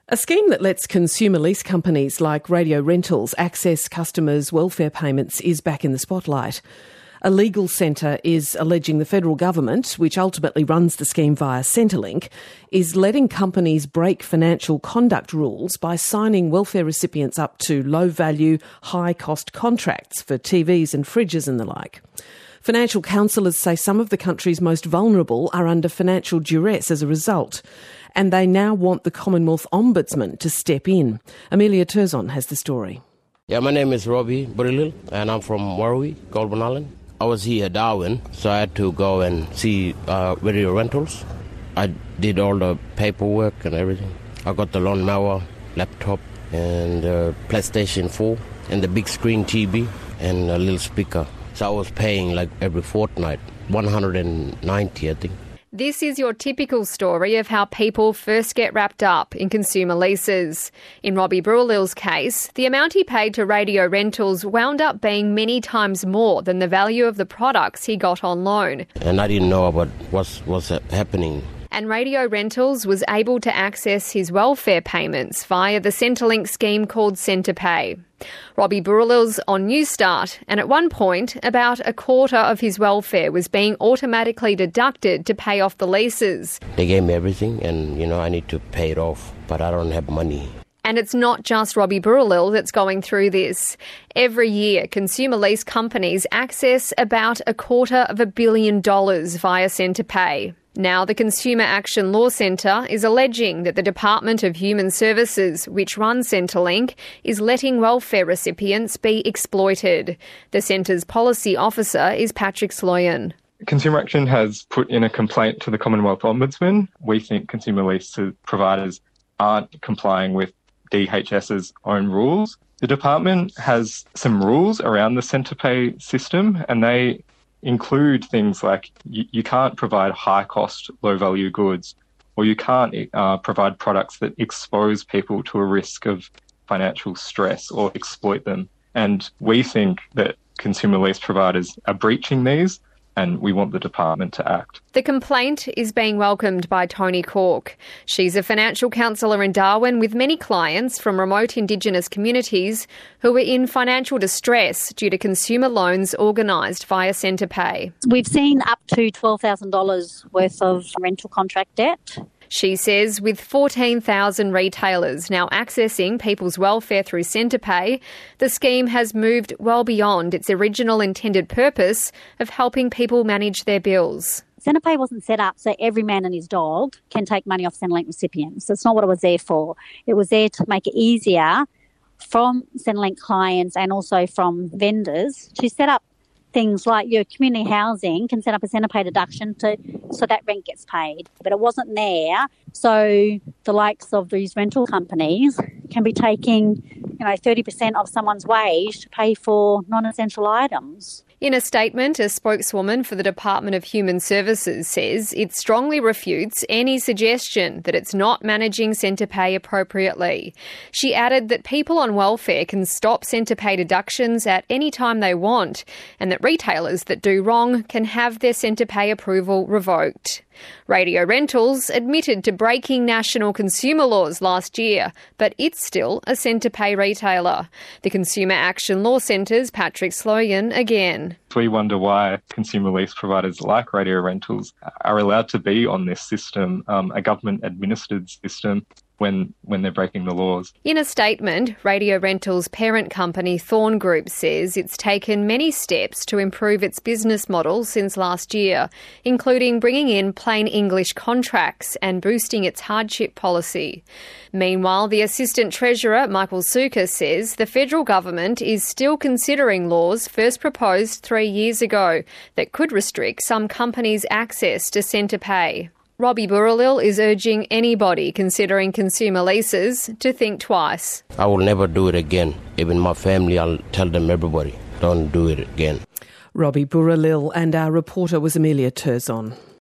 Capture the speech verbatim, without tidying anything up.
A scheme that lets consumer lease companies like Radio Rentals access customers' welfare payments is back in the spotlight. A legal centre is alleging the federal government, which ultimately runs the scheme via Centrelink, is letting companies break financial conduct rules by signing welfare recipients up to low-value, high-cost contracts for T Vs and fridges and the like. Financial counsellors say some of the country's most vulnerable are under financial duress as a result, and they now want the Commonwealth Ombudsman to step in. Amelia Turzon has the story. Yeah, my name is Robbie Burrell, and I'm from Warrawee, Goulburn Island. I was here at Darwin, so I had to go and see uh, Radio Rentals. I did all the paperwork and everything. I got the lawnmower, laptop, and uh, PlayStation four, and the big screen T V, and a little speaker. So I was paying like every fortnight, one hundred ninety, I think. This is your typical story of how people first get wrapped up in consumer leases. In Robbie Burrell's case, the amount he paid to Radio Rentals wound up being many times more than the value of the products he got on loan. And I didn't know about what's, what's happening. And Radio Rentals was able to access his welfare payments via the Centrelink scheme called Centrepay. Robbie Burrell's on Newstart, and at one point, about a quarter of his welfare was being automatically deducted to pay off the leases. They gave me everything, and, you know, I need to pay it off, but I don't have money. And it's not just Robbie Burrell that's going through this. Every year, consumer lease companies access about a quarter of a billion dollars via Centrepay. Now, the Consumer Action Law Centre is alleging that the Department of Human Services, which runs Centrelink, is letting welfare recipients be exploited. The Centre's policy officer is Patrick Sloyan. Consumer Action has put in a complaint to the Commonwealth Ombudsman. We think consumer lease providers aren't complying with D H S's own rules. The department has some rules around the Centrepay system, and they include things like you, you can't provide high-cost, low-value goods, or you can't uh, provide products that expose people to a risk of financial stress or exploit them. And we think that consumer lease providers are breaching these, and we want the department to act. The complaint is being welcomed by Tony Cork. She's a financial counsellor in Darwin with many clients from remote Indigenous communities who are in financial distress due to consumer loans organised via Centrepay. We've seen up to twelve thousand dollars worth of rental contract debt. She says with fourteen thousand retailers now accessing people's welfare through Centrepay, the scheme has moved well beyond its original intended purpose of helping people manage their bills. Centrepay wasn't set up so every man and his dog can take money off Centrelink recipients. That's not what it was there for. It was there to make it easier from Centrelink clients and also from vendors to set up things like your community housing can set up a Centrepay deduction to so that rent gets paid. But it wasn't there, so the likes of these rental companies can be taking, you know, thirty percent of someone's wage to pay for non-essential items. In a statement, a spokeswoman for the Department of Human Services says it strongly refutes any suggestion that it's not managing Centrepay appropriately. She added that people on welfare can stop Centrepay deductions at any time they want, and that retailers that do wrong can have their Centrepay approval revoked. Radio Rentals admitted to breaking national consumer laws last year, but it's still a Centrepay retailer. The Consumer Action Law Centre's Patrick Sloyan again. We wonder why consumer lease providers like Radio Rentals are allowed to be on this system, um, a government-administered system, when when they're breaking the laws. In a statement, Radio Rentals' parent company Thorn Group says it's taken many steps to improve its business model since last year, including bringing in plain English contracts and boosting its hardship policy. Meanwhile, the Assistant Treasurer, Michael Suka, says the federal government is still considering laws first proposed three years ago that could restrict some companies' access to Centrepay. Robbie Burrell is urging anybody considering consumer leases to think twice. I will never do it again. Even my family, I'll tell them, everybody, don't do it again. Robbie Burrell, and our reporter was Amelia Turzon.